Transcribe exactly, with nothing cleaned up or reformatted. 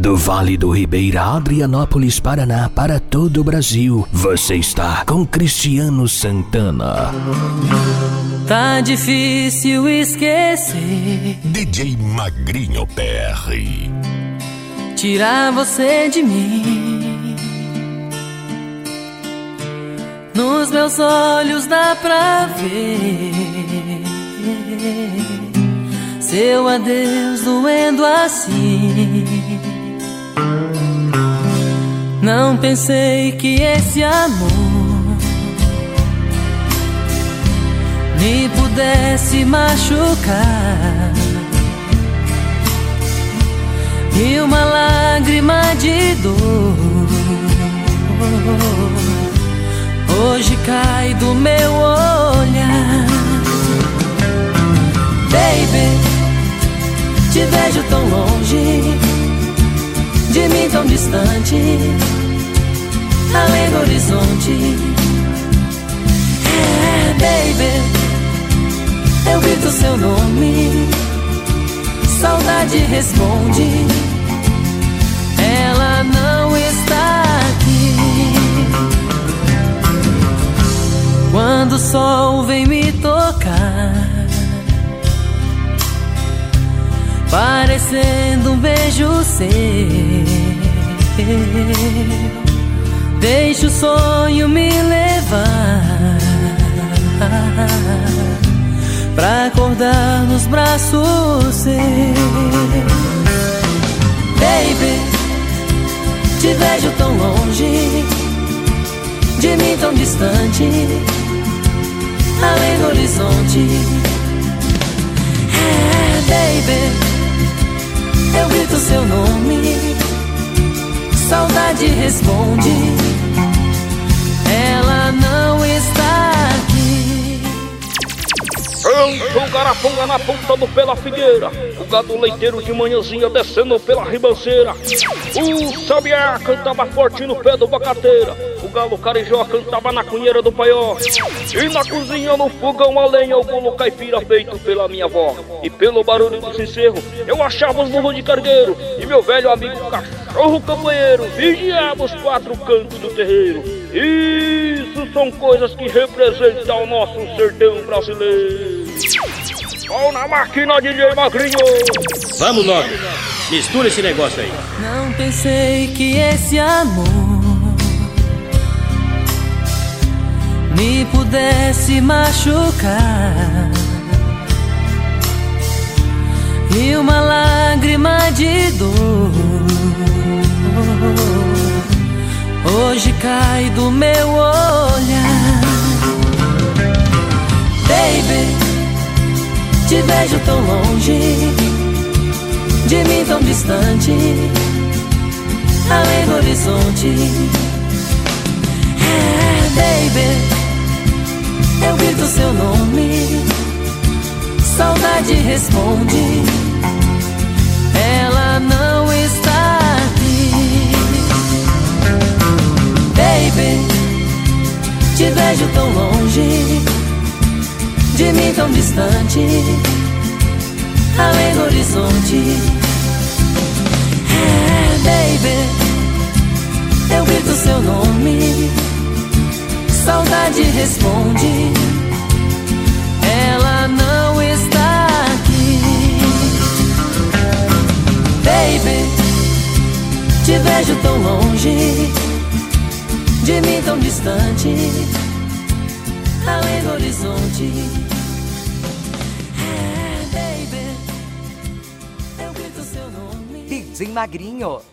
Do Vale do Ribeira, Adrianópolis, Paraná, para todo o Brasil, você está com Cristiano Santana. Tá difícil esquecer D J Magrinho P R. Tirar você de mim. Nos meus olhos dá pra ver seu adeus doendo assim. Não pensei que esse amor me pudesse machucar. E uma lágrima de dor hoje cai do meu olhar. Baby, te vejo tão longe, de mim tão distante, além do horizonte. É, baby, eu grito seu nome, saudade responde, ela não está aqui. Quando o sol vem me tocar, parecendo um beijo seu, deixa o sonho me levar pra acordar nos braços seus. Baby, te vejo tão longe, de mim tão distante, além do horizonte. É, baby, eu grito seu nome, saudade responde, ela não está aqui. Entra o Garaponga na ponta do pé da figueira, o gado leiteiro de manhãzinha descendo pela ribanceira. O sabiá cantava forte no pé do bacateira, o galo carijó cantava na cunheira do paió. E na cozinha no fogão a lenha, o bolo caipira feito pela minha avó. E pelo barulho do cencerro eu achava os burros de cargueiro, e meu velho amigo cachorro campanheiro vigiava os quatro cantos do terreiro. Isso são coisas que representam o nosso sertão brasileiro. Pau na máquina, D J Magrinho. Vamos logo, mistura esse negócio aí. Não pensei que esse amor me pudesse machucar. E uma lágrima de dor hoje cai do meu olhar. Baby, te vejo tão longe, de mim tão distante, além do horizonte. É, baby, eu grito seu nome, saudade responde, ela não está aqui. Baby, te vejo tão longe, de mim tão distante, além do horizonte. É, baby, eu grito seu nome, saudade responde, ela não está aqui. Baby, te vejo tão longe, de mim tão distante, além do horizonte. D J Magrinho.